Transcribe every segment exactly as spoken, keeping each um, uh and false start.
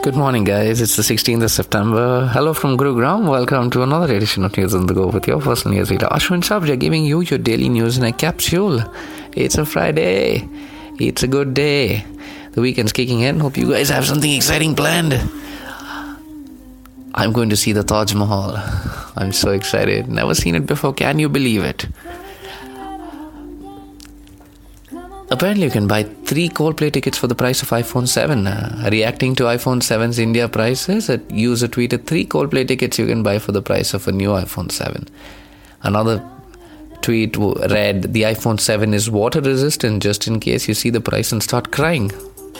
Good morning, guys. It's the sixteenth of September. Hello from Gurugram. Welcome to another edition of News on the Go with your personal news reader, Ashwin Sabja, giving you your daily news in a capsule. It's a Friday. It's a good day. The weekend's kicking in. Hope you guys have something exciting planned. I'm going to see the Taj Mahal. I'm so excited. Never seen it before. Can you believe it? Apparently, you can buy three Coldplay tickets for the price of iPhone seven. Uh, reacting to iPhone seven's India prices, a user tweeted three Coldplay tickets you can buy for the price of a new iPhone seven. Another tweet read, the iPhone seven is water resistant just in case you see the price and start crying.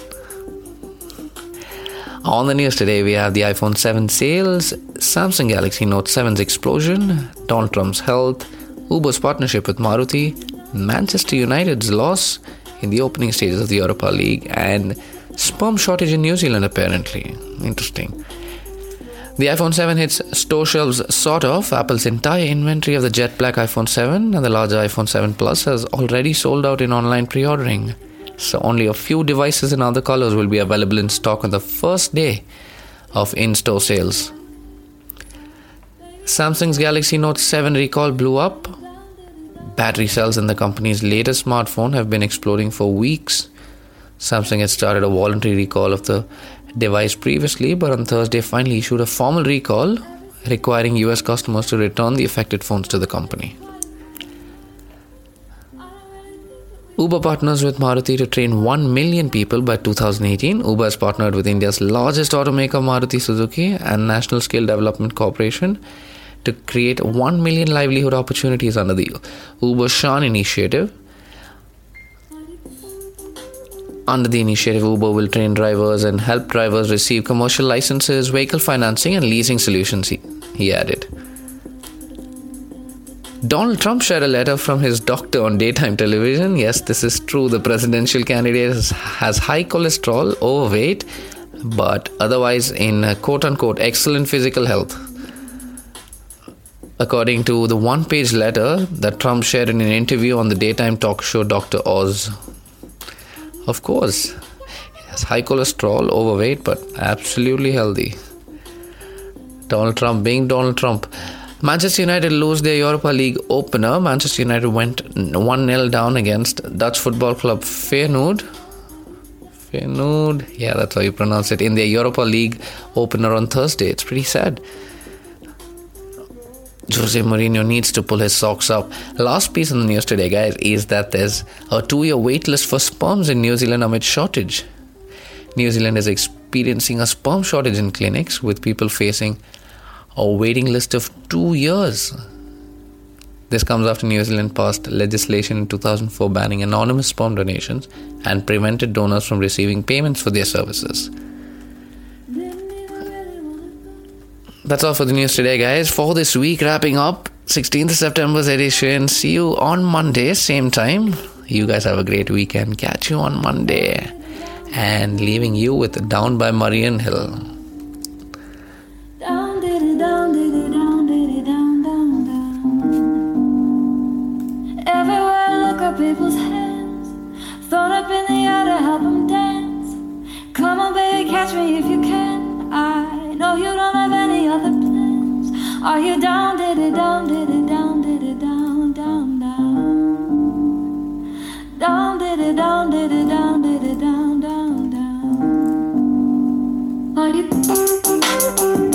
On the news today, we have the iPhone seven sales, Samsung Galaxy Note seven's explosion, Donald Trump's health, Uber's partnership with Maruti, Manchester United's loss in the opening stages of the Europa League, and sperm shortage in New Zealand apparently. Interesting. The iPhone seven hits store shelves sort of. Apple's entire inventory of the jet black iPhone seven and the larger iPhone seven Plus has already sold out in online pre-ordering. So only a few devices in other colors will be available in stock on the first day of in-store sales. Samsung's Galaxy Note seven recall blew up. Battery cells in the company's latest smartphone have been exploding for weeks. Samsung had started a voluntary recall of the device previously, but on Thursday finally issued a formal recall requiring U S customers to return the affected phones to the company. Uber partners with Maruti to train one million people by two thousand eighteen. Uber has partnered with India's largest automaker Maruti Suzuki and National Skill Development Corporation to create one million livelihood opportunities under the Uber Shan initiative. Under the initiative, Uber will train drivers and help drivers receive commercial licenses, vehicle financing and leasing solutions, he, he added. Donald Trump shared a letter from his doctor on daytime television. Yes, this is true. The presidential candidate has, has high cholesterol, overweight, but otherwise in uh, quote-unquote excellent physical health. According to the one-page letter that Trump shared in an interview on the daytime talk show Doctor Oz. Of course, he has high cholesterol, overweight, but absolutely healthy. Donald Trump being Donald Trump. Manchester United lose their Europa League opener. Manchester United went one nil down against Dutch football club Feyenoord. Feyenoord, yeah, that's how you pronounce it, in their Europa League opener on Thursday. It's pretty sad. Jose Mourinho needs to pull his socks up. Last piece in the news today, guys, is that there's a two-year wait list for sperms in New Zealand amid shortage. New Zealand is experiencing a sperm shortage in clinics, with people facing a waiting list of two years. This comes after New Zealand passed legislation in two thousand four banning anonymous sperm donations and prevented donors from receiving payments for their services. That's all for the news today, guys. For this week, wrapping up sixteenth of September's edition. See you on Monday, same time. You guys have a great weekend. Catch you on Monday. And leaving you with Down by Marian Hill. Down, diddy, down, diddy, down, diddy, down, down, down. Everywhere I look at people's hands, thrown up in the air to help them dance. Come on, baby, catch me if you can. I know you don't have any other plans. Are you down, diddy, down, diddy, down, diddy, down, down, down. Down, diddy, down, diddy, down, diddy, down, down, down. Are you